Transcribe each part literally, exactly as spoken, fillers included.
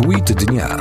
Tweet dnia.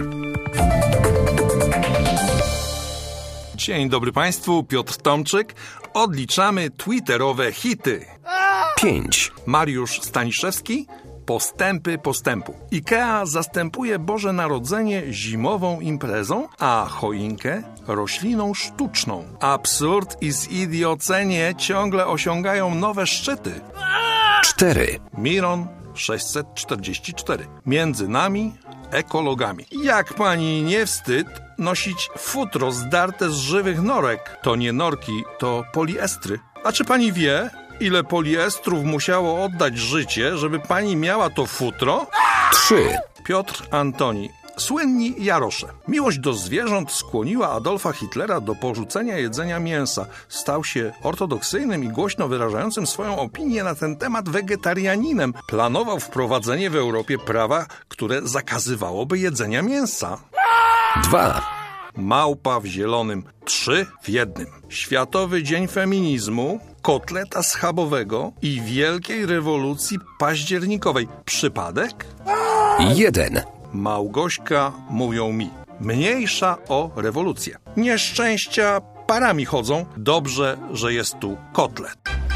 Dzień dobry Państwu, Piotr Tomczyk. Odliczamy twitterowe hity. pięć. Mariusz Staniszewski. Postępy postępu. IKEA zastępuje Boże Narodzenie zimową imprezą, a choinkę rośliną sztuczną. Absurd i zidiocenie ciągle osiągają nowe szczyty. cztery. Miron sześćset czterdzieści cztery. Między nami, ekologami. Jak pani nie wstyd nosić futro zdarte z żywych norek? To nie norki, to poliestry. A czy pani wie, ile poliestrów musiało oddać życie, żeby pani miała to futro? trzy. Piotr Antoni. Słynni Jarosze. Miłość do zwierząt skłoniła Adolfa Hitlera do porzucenia jedzenia mięsa. Stał się ortodoksyjnym i głośno wyrażającym swoją opinię na ten temat wegetarianinem. Planował wprowadzenie w Europie prawa, które zakazywałoby jedzenia mięsa. dwa. Małpa w zielonym. Trzy w jednym. Światowy Dzień Feminizmu, kotleta schabowego i wielkiej rewolucji październikowej. Przypadek? jeden. Małgośka, mówią mi. Mniejsza o rewolucję. Nieszczęścia parami chodzą. Dobrze, że jest tu kotlet.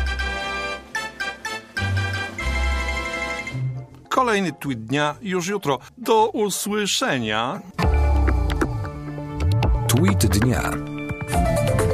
Kolejny tweet dnia już jutro. Do usłyszenia. Tweet dnia.